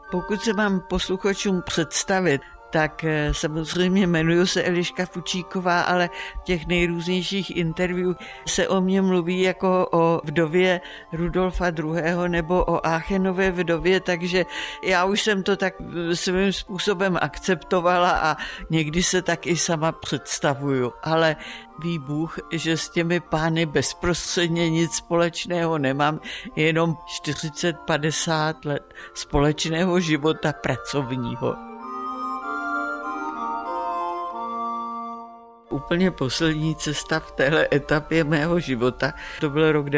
Pokud se mám posluchačům představit, tak samozřejmě jmenuji se Eliška Fučíková, ale v těch nejrůznějších interview se o mně mluví jako o vdově Rudolfa II. Nebo o Áchenově vdově, takže já už jsem to tak svým způsobem akceptovala a někdy se tak i sama představuju. Ale ví Bůh, že s těmi pány bezprostředně nic společného nemám, jenom 40-50 let společného života pracovního. Úplně poslední cesta v téhle etapě mého života, to byl rok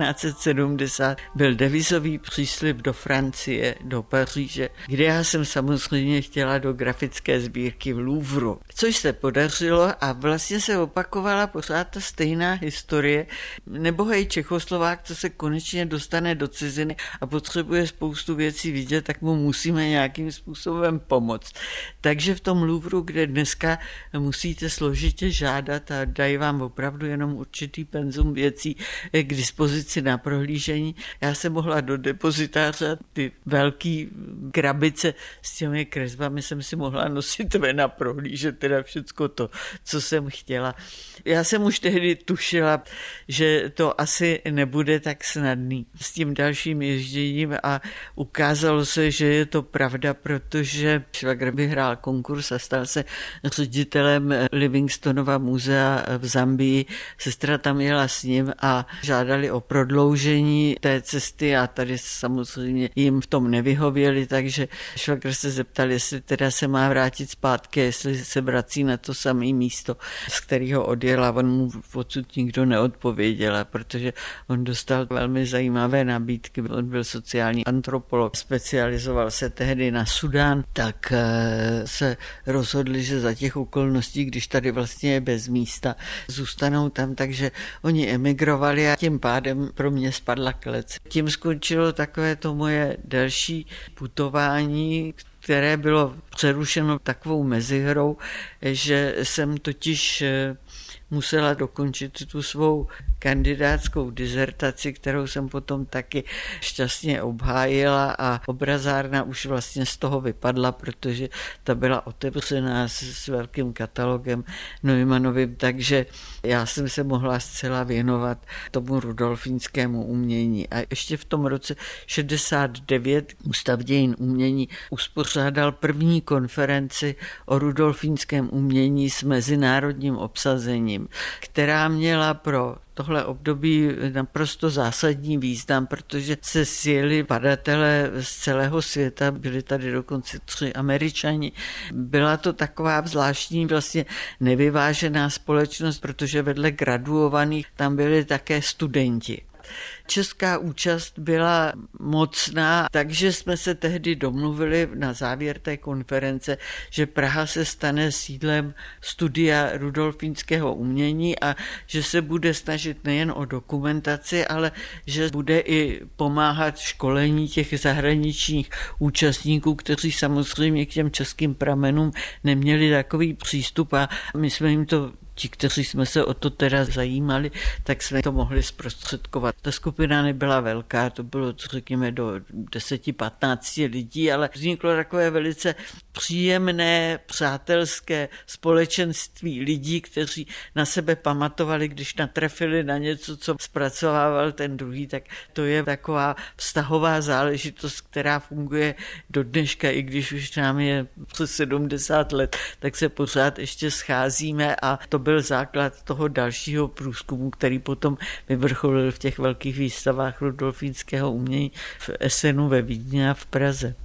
1970, byl devizový příslib do Francie, do Paříže, kde já jsem samozřejmě chtěla do grafické sbírky v Louvru. Což se podařilo a vlastně se opakovala pořád ta stejná historie. Nebohej Čechoslovák, co se konečně dostane do ciziny a potřebuje spoustu věcí vidět, tak mu musíme nějakým způsobem pomoct. Takže v tom Louvru, kde dneska musíte složitě žádat a dají vám opravdu jenom určitý penzum věcí k dispozici na prohlížení. Já jsem mohla do depozitáře ty velký krabice s těmi kresbami jsem si mohla nosit ven a prohlížet teda všecko to, co jsem chtěla. Já jsem už tehdy tušila, že to asi nebude tak snadný s tím dalším ježděním a ukázalo se, že je to pravda, protože švagr vyhrál konkurs a stal se ředitelem Livingstonova muzea v Zambii. Sestra tam jela s ním a žádali o prodloužení té cesty a tady samozřejmě jim v tom nevyhověli, takže švagr se zeptal, jestli teda se má vrátit zpátky, jestli se vrací na to samé místo, z kterého odjela. On mu odsud nikdo neodpověděl, protože on dostal velmi zajímavé nabídky. On byl sociální antropolog, specializoval se tehdy na Sudán, tak se rozhodli, že za těch okolností, když tady vlastně je bez místa, zůstanou tam, takže oni emigrovali a tím pádem pro mě spadla klec. Tím skončilo takové to moje další putování, které bylo přerušeno takovou mezihrou, že jsem totiž musela dokončit tu svou kandidátskou dizertaci, kterou jsem potom taky šťastně obhájila a obrazárna už vlastně z toho vypadla, protože ta byla otevřená s velkým katalogem Neumannovým, takže já jsem se mohla zcela věnovat tomu rudolfínskému umění. A ještě v tom roce 69 Ústav dějin umění uspořádal první konferenci o rudolfínském umění s mezinárodním obsazením, která měla pro tohle období naprosto zásadní význam, protože se sjeli badatelé z celého světa, byli tady dokonce 3 Američani. Byla to taková zvláštní vlastně nevyvážená společnost, protože vedle graduovaných tam byli také studenti. Česká účast byla mocná, takže jsme se tehdy domluvili na závěr té konference, že Praha se stane sídlem studia rudolfínského umění a že se bude snažit nejen o dokumentaci, ale že bude i pomáhat školení těch zahraničních účastníků, kteří samozřejmě k těm českým pramenům neměli takový přístup a my jsme jim to ti, kteří jsme se o to teda zajímali, tak jsme to mohli zprostředkovat. Ta skupina nebyla velká, to bylo řekněme do 10-15 lidí, ale vzniklo takové velice příjemné, přátelské společenství lidí, kteří na sebe pamatovali, když natrefili na něco, co zpracovával ten druhý, tak to je taková vztahová záležitost, která funguje do dneška, i když už nám je přes 70 let, tak se pořád ještě scházíme a to byl základ toho dalšího průzkumu, který potom vyvrcholil v těch velkých výstavách rudolfínského umění v Essenu, ve Vídni a v Praze.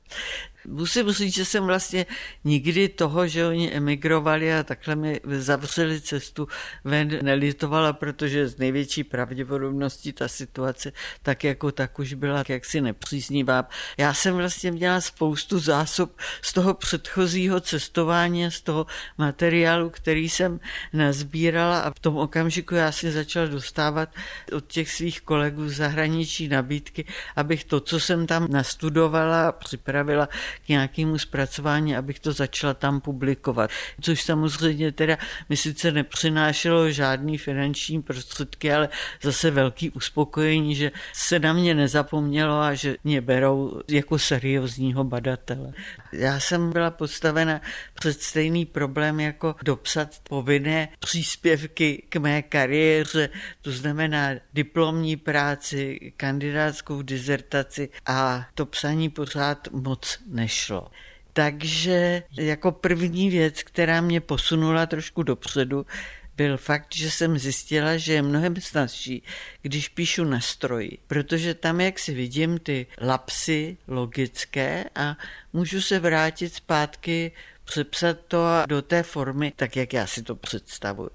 Musím říct, že jsem vlastně nikdy toho, že oni emigrovali a takhle mi zavřeli cestu ven, nelitovala, protože z největší pravděpodobností ta situace tak jako tak už byla jaksi nepříznivá. Já jsem vlastně měla spoustu zásob z toho předchozího cestování, z toho materiálu, který jsem nazbírala a v tom okamžiku já si začala dostávat od těch svých kolegů z zahraničí nabídky, abych to, co jsem tam nastudovala a připravila, k nějakému zpracování, abych to začala tam publikovat. Což samozřejmě teda mi sice nepřinášelo žádný finanční prostředky, ale zase velký uspokojení, že se na mě nezapomnělo a že mě berou jako seriózního badatele. Já jsem byla postavena před stejný problém, jako dopsat povinné příspěvky k mé kariéře, to znamená diplomní práci, kandidátskou dizertaci a to psaní pořád moc nešlo. Takže jako první věc, která mě posunula trošku dopředu, byl fakt, že jsem zjistila, že je mnohem snazší, když píšu na stroji, protože tam, jak si vidím ty lapsy logické a můžu se vrátit zpátky, přepsat to do té formy, tak jak já si to představuju.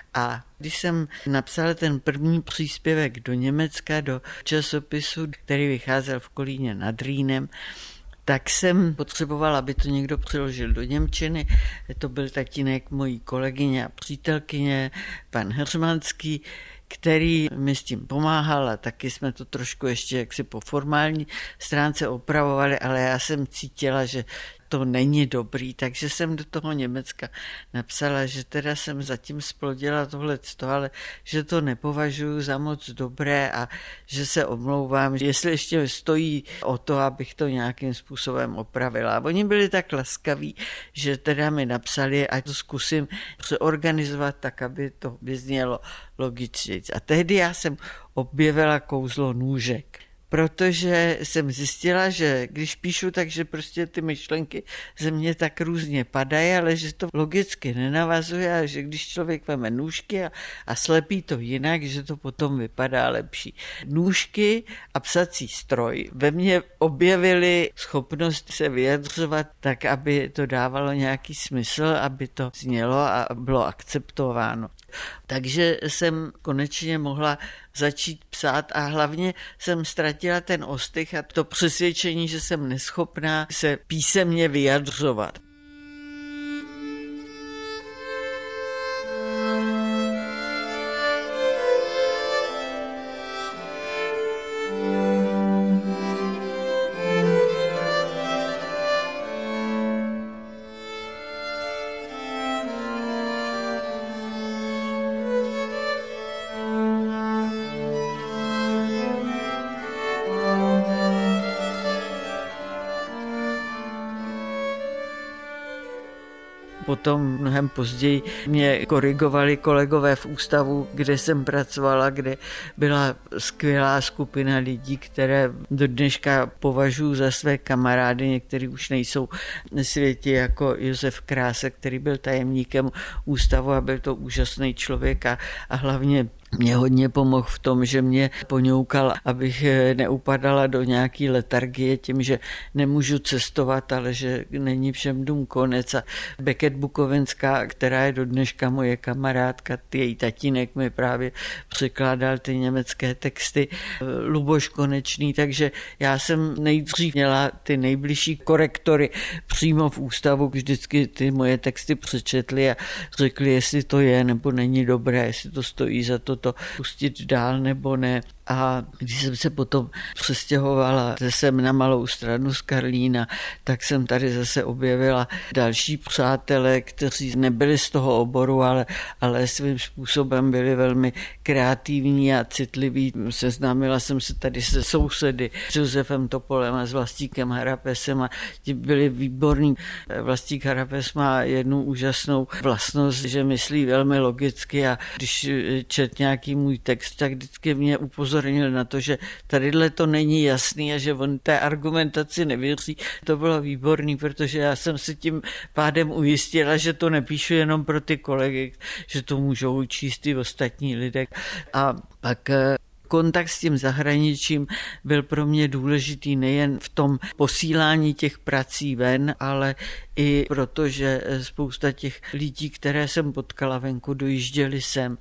A když jsem napsala ten první příspěvek do Německa, do časopisu, který vycházel v Kolíně nad Rýnem, tak jsem potřebovala, aby to někdo přeložil do němčiny. To byl tatínek mojí kolegyně a přítelkyně, pan Heřmanský, který mi s tím pomáhal a taky jsme to trošku ještě jaksi po formální stránce opravovali, ale já jsem cítila, že to není dobrý, takže jsem do toho Německa napsala, že teda jsem zatím splodila tohleto, ale že to nepovažuji za moc dobré a že se omlouvám, jestli ještě stojí o to, abych to nějakým způsobem opravila. A oni byli tak laskaví, že teda mi napsali, ať to zkusím přeorganizovat tak, aby to vyznělo logičně. A tehdy já jsem objevila kouzlo nůžek. Protože jsem zjistila, že když píšu, takže prostě ty myšlenky ze mě tak různě padají, ale že to logicky nenavazuje a že když člověk veme nůžky a slepí to jinak, že to potom vypadá lepší. Nůžky a psací stroj ve mně objevily schopnost se vyjadřovat tak, aby to dávalo nějaký smysl, aby to znělo a bylo akceptováno. Takže jsem konečně mohla začít psát a hlavně jsem ztratila ten ostych a to přesvědčení, že jsem neschopná se písemně vyjadřovat. Potom mnohem později mě korigovali kolegové v ústavu, kde jsem pracovala, kde byla skvělá skupina lidí, které do dneška považuji za své kamarády, někteří už nejsou na světě, jako Josef Krása, který byl tajemníkem ústavu a byl to úžasný člověk a hlavně mě hodně pomohl v tom, že mě poňoukal, abych neupadala do nějaký letargie tím, že nemůžu cestovat, ale že není všem dům konec. A Becket Bukovenská, která je do dneška moje kamarádka, její tatínek mi právě překládal ty německé texty, Luboš Konečný, takže já jsem nejdřív měla ty nejbližší korektory přímo v ústavu, vždycky ty moje texty přečetli a řekli, jestli to je nebo není dobré, jestli to stojí za to pustit dál nebo ne. A když jsem se potom přestěhovala sem na Malou Stranu z Karlína, tak jsem tady zase objevila další přátelé, kteří nebyli z toho oboru, ale svým způsobem byli velmi kreativní a citliví. Seznámila jsem se tady se sousedy, s Josefem Topolem a s Vlastíkem Harapesem a ti byli výborní. Vlastík Harapes má jednu úžasnou vlastnost, že myslí velmi logicky a když čet nějaký můj text, tak vždycky mě upozornil na to, že tadyhle to není jasný a že on té argumentaci nevěří. To bylo výborný, protože já jsem si tím pádem ujistila, že to nepíšu jenom pro ty kolegy, že to můžou číst i ostatní lidé. A pak kontakt s tím zahraničím byl pro mě důležitý nejen v tom posílání těch prací ven, ale i protože spousta těch lidí, které jsem potkala venku, dojížděli sem.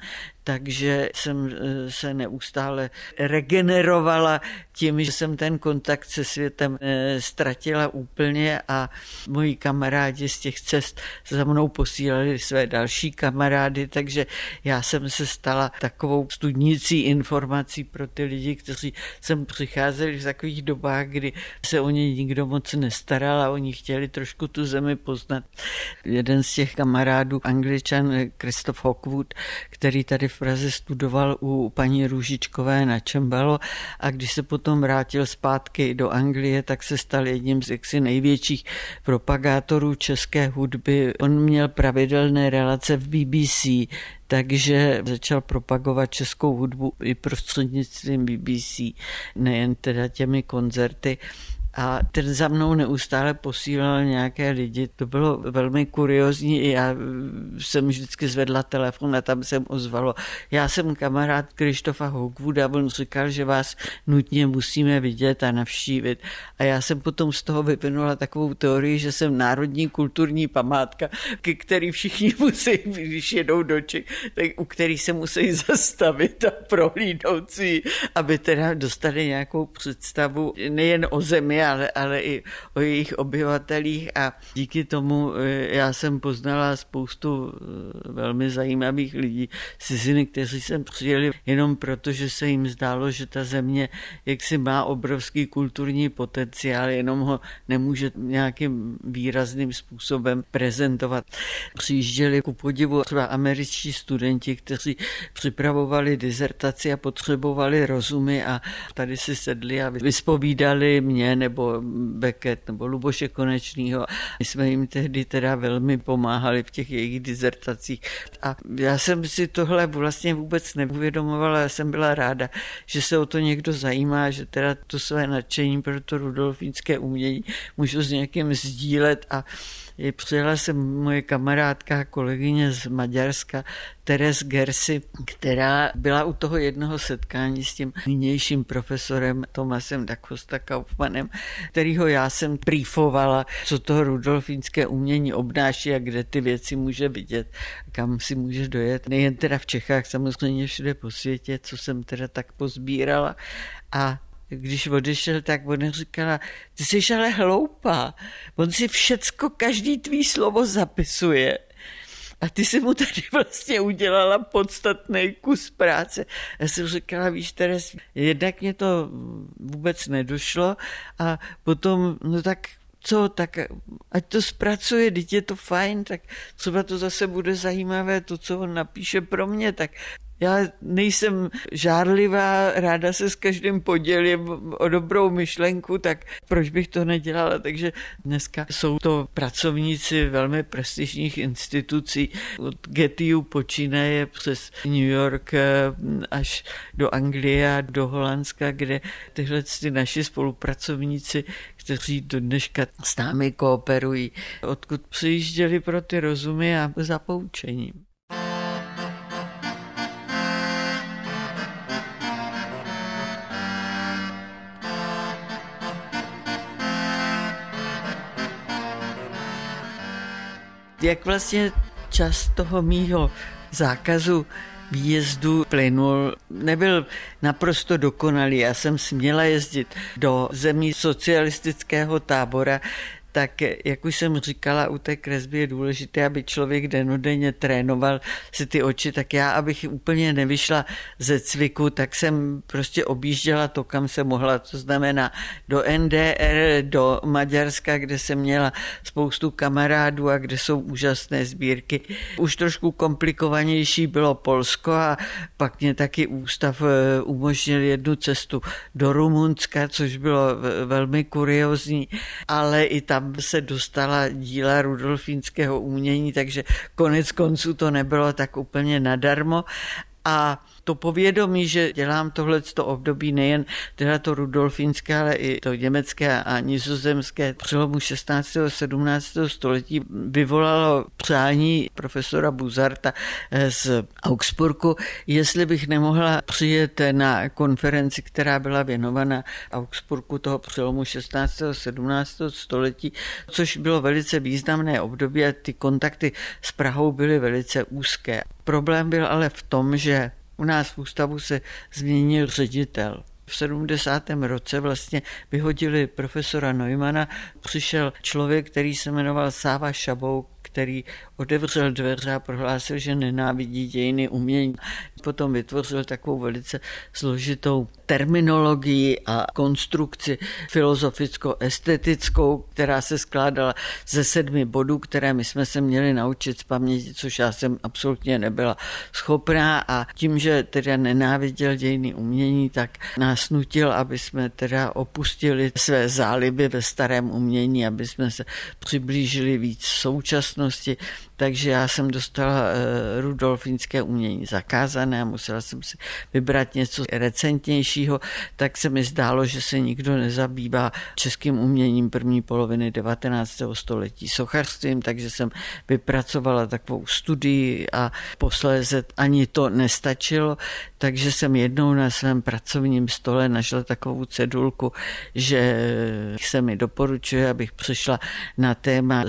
takže jsem se neustále regenerovala tím, že jsem ten kontakt se světem ztratila úplně a moji kamarádi z těch cest za mnou posílali své další kamarády, takže já jsem se stala takovou studnicí informací pro ty lidi, kteří sem přicházeli v takových dobách, kdy se o ně nikdo moc nestaral a oni chtěli trošku tu zemi poznat. Jeden z těch kamarádů, Angličan Christoph Hawkwood, který tady v Praze studoval u paní Růžičkové na cembalo a když se potom vrátil zpátky do Anglie, tak se stal jedním z největších propagátorů české hudby. On měl pravidelné relace v BBC, takže začal propagovat českou hudbu i prostřednictvím BBC, nejen teda těmi koncerty. A ten za mnou neustále posílal nějaké lidi. To bylo velmi kuriózní. Já jsem vždycky zvedla telefon a tam jsem ozvalo. Já jsem kamarád Krištofa Hawkwooda, on říkal, že vás nutně musíme vidět a navštívit. A já jsem potom z toho vyvinula takovou teorii, že jsem národní kulturní památka, ke který všichni musí, když jedou do Čech, tak u kterých se musí zastavit a prohlídnout si, aby teda dostali nějakou představu nejen o zemi, ale i o jejich obyvatelích a díky tomu já jsem poznala spoustu velmi zajímavých lidí z ciziny, kteří sem přijeli jenom proto, že se jim zdálo, že ta země jaksi má obrovský kulturní potenciál, jenom ho nemůže nějakým výrazným způsobem prezentovat. Přijížděli ku podivu třeba američtí studenti, kteří připravovali dizertaci a potřebovali rozumy a tady si sedli a vyspovídali mě nebo Beckett nebo Luboše Konečnýho. My jsme jim tehdy teda velmi pomáhali v těch jejich dizertacích. A já jsem si tohle vlastně vůbec neuvědomovala, já jsem byla ráda, že se o to někdo zajímá, že teda to své nadšení pro to rudolfínské umění můžu s někým sdílet a přijela jsem moje kamarádka a kolegyně z Maďarska, Teres Gersi, která byla u toho jednoho setkání s tím nynějším profesorem Tomasem da Costa Kaufmannem, kterýho já jsem briefovala, co to rudolfínské umění obnáší a kde ty věci může vidět, kam si může dojet. Nejen teda v Čechách, samozřejmě všude po světě, co jsem teda tak pozbírala. A když odešel, tak ona říkala, ty jsi ale hloupá, on si všecko, každý tvý slovo zapisuje. A ty si mu tady vlastně udělala podstatný kus práce. Já jsem říkala, víš, Teres, jednak mě to vůbec nedošlo a potom, no tak co, tak ať to zpracuje, teď je to fajn, tak třeba to zase bude zajímavé, to, co on napíše pro mě, tak já nejsem žárlivá, ráda se s každým podělím o dobrou myšlenku, tak proč bych to nedělala? Takže dneska jsou to pracovníci velmi prestižních institucí, od Gettyu počínaje přes New York až do Anglie a do Holandska, kde tyhle naši spolupracovníci, kteří do dneška s námi kooperují, odkud přijížděli pro ty rozumy a za poučením. Jak vlastně čas toho mýho zákazu výjezdu plynul, nebyl naprosto dokonalý. Já jsem směla jezdit do zemí socialistického tábora, tak jak už jsem říkala, u té kresby je důležité, aby člověk dennodenně trénoval si ty oči, tak já, abych úplně nevyšla ze cviku, tak jsem prostě objížděla to, kam se mohla, to znamená do NDR, do Maďarska, kde jsem měla spoustu kamarádů a kde jsou úžasné sbírky. Už trošku komplikovanější bylo Polsko a pak mě taky ústav umožnil jednu cestu do Rumunska, což bylo velmi kuriózní, ale i tam se dostala díla rudolfínského umění, takže konec konců to nebylo tak úplně nadarmo. A To povědomí, že dělám tohleto období nejen teda to rudolfínské, ale i to německé a nizozemské přelomu 16. a 17. století vyvolalo přání profesora Buzarta z Augsburgu, jestli bych nemohla přijet na konferenci, která byla věnovaná Augsburgu toho přelomu 16. a 17. století, což bylo velice významné období a ty kontakty s Prahou byly velice úzké. Problém byl ale v tom, že u nás v ústavu se změnil ředitel. V 70. roce vlastně vyhodili profesora Neumana, přišel člověk, který se jmenoval Sáva Šabouk, který otevřel dveře a prohlásil, že nenávidí dějiny umění. Potom vytvořil takovou velice složitou terminologii a konstrukci filozoficko-estetickou, která se skládala ze 7 bodů, které my jsme se měli naučit z paměti, což já jsem absolutně nebyla schopná, a tím, že teda nenáviděl dějiny umění, tak nás nutil, aby jsme teda opustili své záliby ve starém umění, aby jsme se přiblížili víc současnosti. Takže já jsem dostala rudolfínské umění zakázané a musela jsem si vybrat něco recentnějšího, tak se mi zdálo, že se nikdo nezabývá českým uměním první poloviny 19. století sochařstvím, takže jsem vypracovala takovou studii a posléze ani to nestačilo, takže jsem jednou na svém pracovním stole našla takovou cedulku, že se mi doporučuje, abych přišla na téma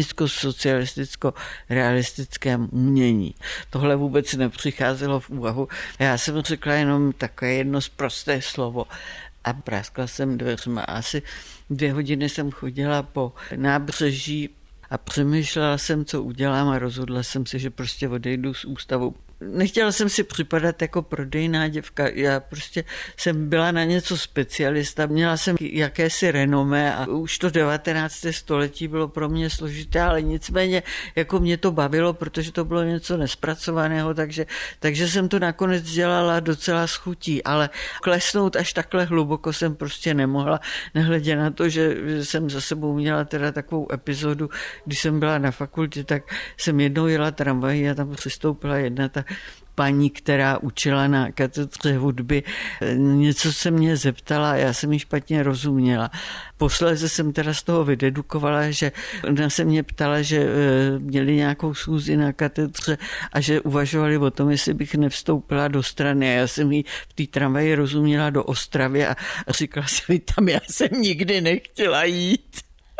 stranicko-socialisticko-realistickém umění. Tohle vůbec nepřicházelo v úvahu. Já jsem řekla jenom takové jedno prosté slovo a praskla jsem dveřma. Asi 2 hodiny jsem chodila po nábřeží a přemýšlela jsem, co udělám, a rozhodla jsem se, že prostě odejdu z ústavu. Nechtěla jsem si připadat jako prodejná děvka, já prostě jsem byla na něco specialista, měla jsem jakési renomé a už to 19. století bylo pro mě složité, ale nicméně jako mě to bavilo, protože to bylo něco nespracovaného, takže jsem to nakonec dělala docela s chutí, ale klesnout až takhle hluboko jsem prostě nemohla, nehledě na to, že jsem za sebou měla teda takovou epizodu, když jsem byla na fakultě, tak jsem jednou jela tramvají a tam přistoupila jedna ta paní, která učila na katedře hudby. Něco se mě zeptala a já jsem jí špatně rozuměla. Posléze jsem teda z toho vydedukovala, že ona se mě ptala, že měli nějakou schůzi na katedře a že uvažovali o tom, jestli bych nevstoupila do strany. A já jsem jí v té tramvaji rozuměla do Ostravy a říkala jsem jí tam, já jsem nikdy nechtěla jít.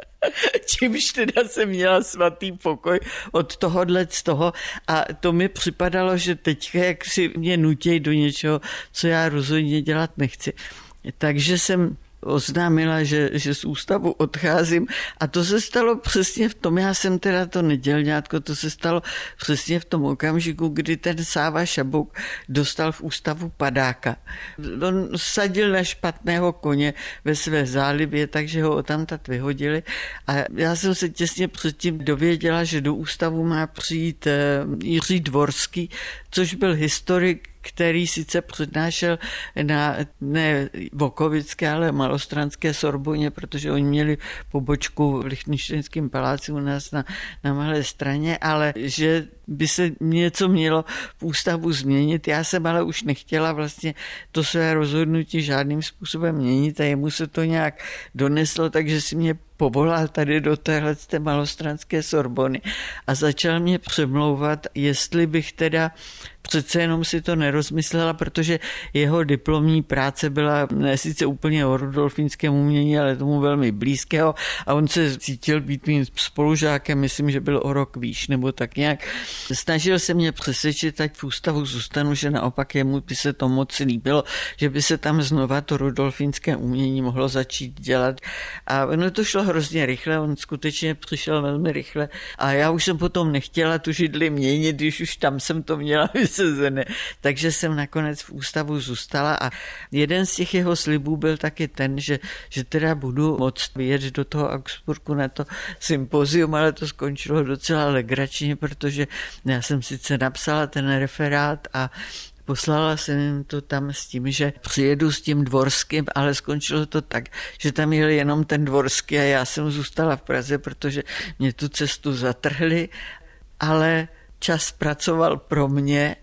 Čímž teda jsem měla svatý pokoj od tohohle z toho a to mi připadalo, že teď jak si mě nutějí do něčeho, co já rozhodně dělat nechci. Takže jsem oznámila, že z ústavu odcházím a to se stalo přesně v tom, já jsem teda to nedělňátko, to se stalo přesně v tom okamžiku, kdy ten Sáva Šabouk dostal v ústavu padáka. On sadil na špatného koně ve své zálibě, takže ho odtamtud vyhodili a já jsem se těsně předtím dověděla, že do ústavu má přijít Jiří Dvorský, což byl historik, který sice přednášel na ne Vokovické, ale malostranské Sorboně, protože oni měli pobočku v Lichtenštejnském paláci u nás na Malé Straně, ale že by se něco mělo v ústavu změnit. Já jsem ale už nechtěla vlastně to své rozhodnutí žádným způsobem měnit a jemu se to nějak doneslo, takže si mě povolal tady do téhle malostranské Sorbony a začal mě přemlouvat, jestli bych teda přece jenom si to nerozmyslela, protože jeho diplomní práce byla ne sice úplně o rudolfínském umění, ale tomu velmi blízkého a on se cítil být mým spolužákem, myslím, že byl o rok výš nebo tak nějak. Snažil se mě přesvědčit, ať v ústavu zůstanu, že naopak jemu by se to moc líbilo, že by se tam znova to rudolfínské umění mohlo začít dělat. A ono to šlo hrozně rychle, on skutečně přišel velmi rychle a já už jsem potom nechtěla tu židli měnit, když už tam jsem to měla vysezené. Takže jsem nakonec v ústavu zůstala a jeden z těch jeho slibů byl taky ten, že teda budu moct vyjet do toho Augsburgu na to sympozium, ale to skončilo docela legračně, protože já jsem sice napsala ten referát a poslala jsem jim to tam s tím, že přijedu s tím Dvorským, ale skončilo to tak, že tam jel jenom ten Dvorský a já jsem zůstala v Praze, protože mě tu cestu zatrhli, ale čas pracoval pro mě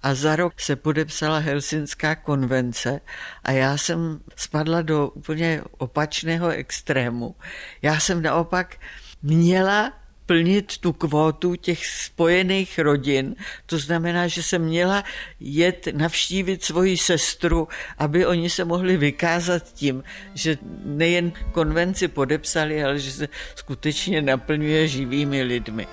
a za rok se podepsala Helsinská konvence a já jsem spadla do úplně opačného extrému. Já jsem naopak měla plnit tu kvótu těch spojených rodin. To znamená, že jsem měla jet navštívit svoji sestru, aby oni se mohli vykázat tím, že nejen konvenci podepsali, ale že se skutečně naplňuje živými lidmi.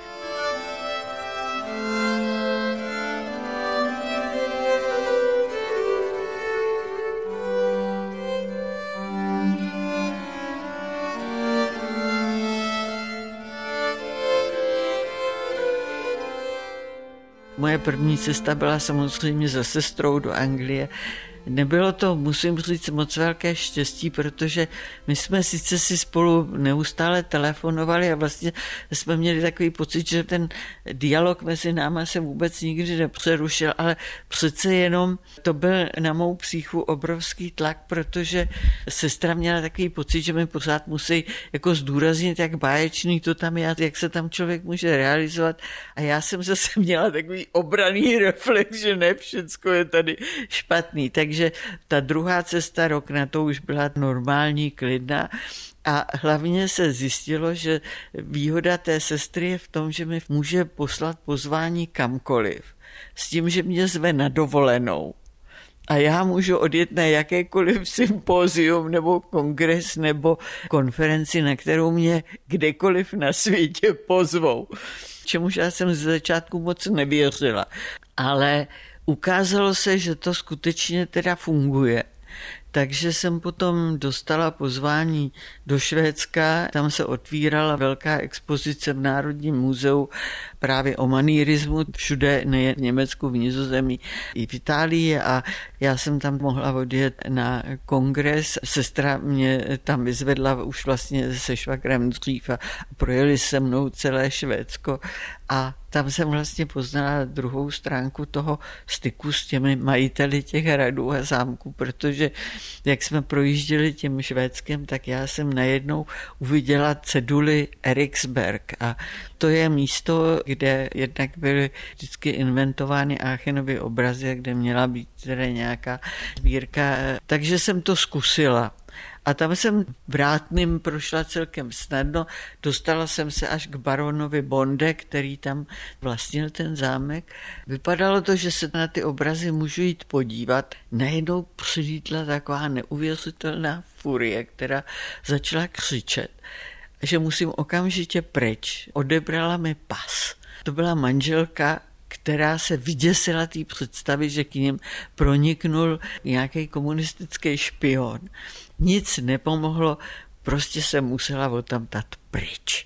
Moje první cesta byla samozřejmě za sestrou do Anglie. Nebylo to, musím říct, moc velké štěstí, protože my jsme sice si spolu neustále telefonovali a vlastně jsme měli takový pocit, že ten dialog mezi náma se vůbec nikdy nepřerušil, ale přece jenom to byl na mou psychu obrovský tlak, protože sestra měla takový pocit, že mi pořád musí jako zdůraznit, jak báječný to tam je, jak se tam člověk může realizovat. A já jsem zase měla takový obranný reflex, že ne všecko je tady špatný. Takže ta druhá cesta, rok na to už byla normální, klidná a hlavně se zjistilo, že výhoda té sestry je v tom, že mi může poslat pozvání kamkoliv s tím, že mě zve na dovolenou. A já můžu odjet na jakékoliv sympózium nebo kongres nebo konferenci, na kterou mě kdekoliv na světě pozvou. Čemuž já jsem z začátku moc nevěřila. Ale ukázalo se, že to skutečně teda funguje. Takže jsem potom dostala pozvání do Švédska, tam se otvírala velká expozice v Národním muzeu právě o manýrismu, všude, nejen v Německu, v Nizozemí, i v Itálii a já jsem tam mohla odjet na kongres. Sestra mě tam vyzvedla už vlastně se švagrem dřív a projeli se mnou celé Švédsko a tam jsem vlastně poznala druhou stránku toho styku s těmi majiteli těch hradů a zámků, protože jak jsme projížděli tím Švédskem, tak já jsem najednou uviděla ceduly Eriksberg a to je místo, kde jednak byly vždycky inventovány Aachenovy obrazy, kde měla být teda nějaká sbírka. Takže jsem to zkusila. A tam jsem vrátným prošla celkem snadno. Dostala jsem se až k baronovi Bonde, který tam vlastnil ten zámek. Vypadalo to, že se na ty obrazy můžu jít podívat. Najednou přilítla taková neuvěřitelná furie, která začala křičet, že musím okamžitě pryč. Odebrala mi pas. To byla manželka, která se vyděsila té představy, že k ním proniknul nějaký komunistický špion. Nic nepomohlo, prostě se musela odtamtat pryč.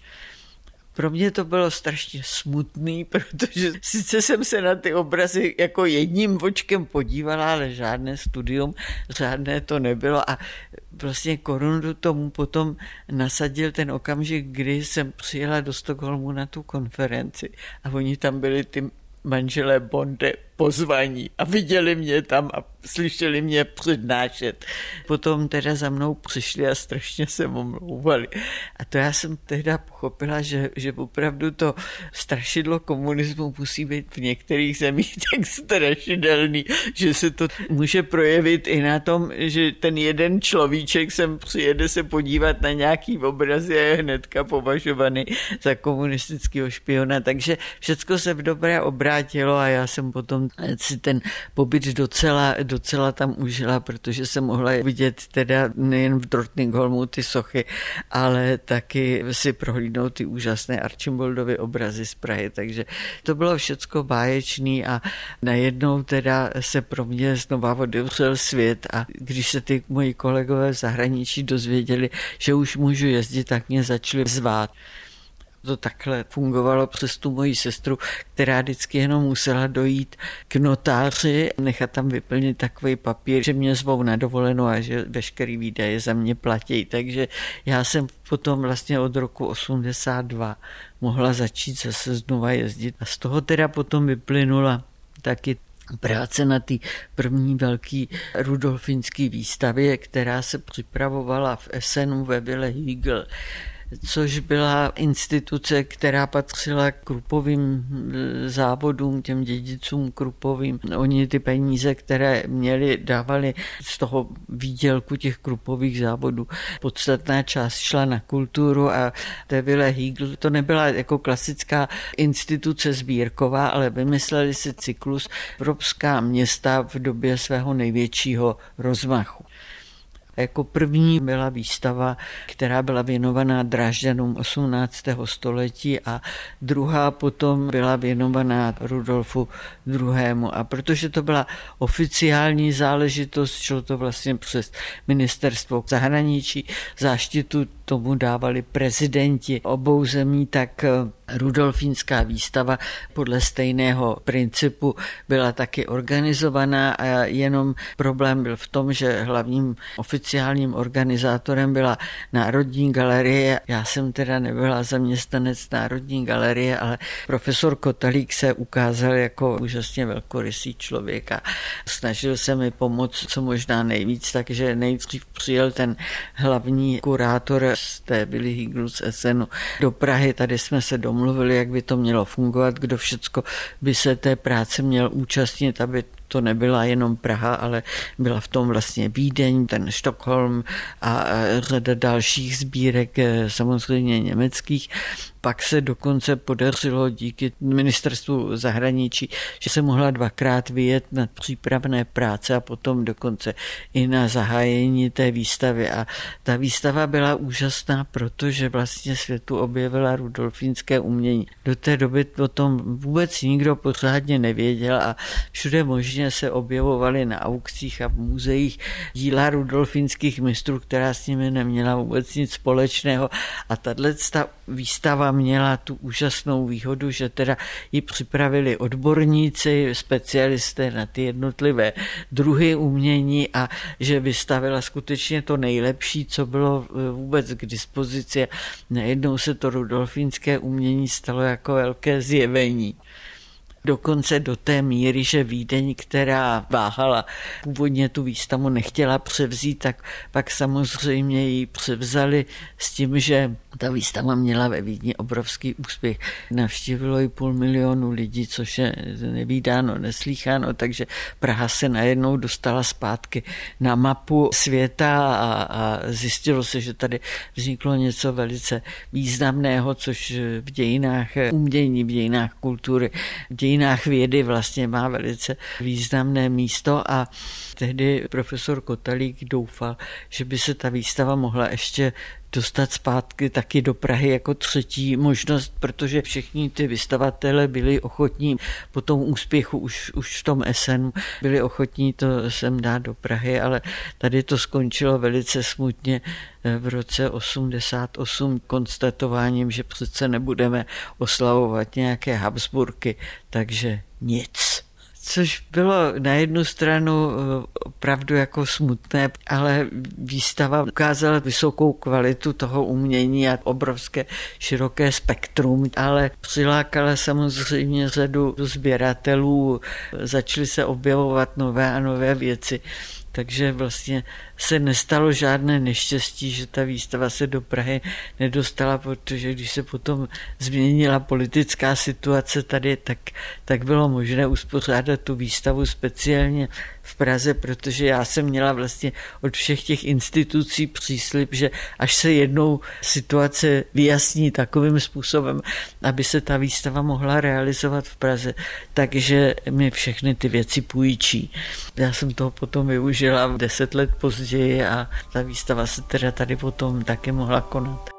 Pro mě to bylo strašně smutný, protože sice jsem se na ty obrazy jako jedním očkem podívala, ale žádné studium, žádné to nebylo a vlastně korunu tomu potom nasadil ten okamžik, kdy jsem přijela do Stockholmu na tu konferenci a oni tam byli ty manželé Bonde pozvaní a viděli mě tam a slyšeli mě přednášet. Potom teda za mnou přišli a strašně se omlouvali. A to já jsem tehda pochopila, že opravdu to strašidlo komunismu musí být v některých zemích tak strašidelný, že se to může projevit i na tom, že ten jeden človíček sem přijede se podívat na nějaký obrazy a je hnedka považovaný za komunistického špiona. Takže všecko se v dobré obrátilo a já jsem potom si ten pobyt docela tam užila, protože jsem mohla vidět teda nejen v Drottningholmu ty sochy, ale taky si prohlídnout ty úžasné Archimboldovy obrazy z Prahy, takže to bylo všecko báječný a najednou teda se pro mě znova otevřel svět a když se ty moji kolegové v zahraničí dozvěděli, že už můžu jezdit, tak mě začali zvát. To takhle fungovalo přes tu moji sestru, která vždycky jenom musela dojít k notáři, nechat tam vyplnit takový papír, že mě zvou na dovolenou a že veškerý výdaje za mě platí. Takže já jsem potom vlastně od roku 82 mohla začít zase znova jezdit. A z toho teda potom vyplynula taky práce na té první velké rudolfinské výstavě, která se připravovala v Essenu ve Vile Hügel. což byla instituce, která patřila Kruppovým závodům, těm dědicům Kruppovým. Oni ty peníze, které měli, dávali z toho výdělku těch Kruppových závodů. Podstatná část šla na kulturu a té Vile Hýgl to nebyla jako klasická instituce sbírková, ale vymysleli si cyklus Evropská města v době svého největšího rozmachu. Jako první byla výstava, která byla věnovaná Drážďanům 18. století a druhá potom byla věnovaná Rudolfu II. A protože to byla oficiální záležitost, šlo to vlastně přes ministerstvo zahraničí, záštitu tomu dávali prezidenti obou zemí, tak Rudolfínská výstava podle stejného principu byla taky organizovaná a jenom problém byl v tom, že hlavním oficiálním organizátorem byla Národní galerie. Já jsem teda nebyla zaměstnanec Národní galerie, ale profesor Kotalík se ukázal jako úžasně velkorysý člověk a snažil se mi pomoct co možná nejvíc, takže nejdřív přijel ten hlavní kurátor z té Vily Hýgl z Essenu do Prahy. Tady jsme se domluvili, jak by to mělo fungovat, kdo všecko by se té práce měl účastnit, aby to nebyla jenom Praha, ale byla v tom vlastně Vídeň, ten Stockholm a řada dalších sbírek, samozřejmě německých. Pak se dokonce podařilo díky ministerstvu zahraničí, že se mohla dvakrát vyjet na přípravné práce a potom dokonce i na zahájení té výstavy. A ta výstava byla úžasná, protože vlastně světu objevila rudolfínské umění. Do té doby o tom vůbec nikdo pořádně nevěděl a všude možně se objevovaly na aukcích a v muzeích díla rudolfínských mistrů, která s nimi neměla vůbec nic společného. A tato výstava měla tu úžasnou výhodu, že teda ji připravili odborníci, specialisté na ty jednotlivé druhy umění a že vystavila skutečně to nejlepší, co bylo vůbec k dispozici. Najednou se to rudolfínské umění stalo jako velké zjevení. Dokonce do té míry, že Vídeň, která váhala, původně tu výstavu nechtěla převzít, tak pak samozřejmě ji převzali s tím, že ta výstava měla ve Vídni obrovský úspěch. Navštívilo ji 500 000 lidí, což je nevídáno, neslýcháno, takže Praha se najednou dostala zpátky na mapu světa a zjistilo se, že tady vzniklo něco velice významného, což v dějinách umění, v dějinách kultury, v dějinách vědy vlastně má velice významné místo a tehdy profesor Kotalík doufal, že by se ta výstava mohla ještě dostat zpátky taky do Prahy jako třetí možnost, protože všichni ty vystavatelé byli ochotní po tom úspěchu už v tom Essenu byli ochotní to sem dát do Prahy, ale tady to skončilo velice smutně v roce 88 konstatováním, že přece nebudeme oslavovat nějaké Habsburky, takže nic. Což bylo na jednu stranu opravdu jako smutné, ale výstava ukázala vysokou kvalitu toho umění a obrovské široké spektrum, ale přilákala samozřejmě řadu sběratelů, začaly se objevovat nové a nové věci. Takže vlastně se nestalo žádné neštěstí, že ta výstava se do Prahy nedostala, protože když se potom změnila politická situace tady, tak bylo možné uspořádat tu výstavu speciálně v Praze, protože já jsem měla vlastně od všech těch institucí příslib, že až se jednou situace vyjasní takovým způsobem, aby se ta výstava mohla realizovat v Praze, takže mi všechny ty věci půjčí. Já jsem toho potom využila 10 let později a ta výstava se teda tady potom taky mohla konat.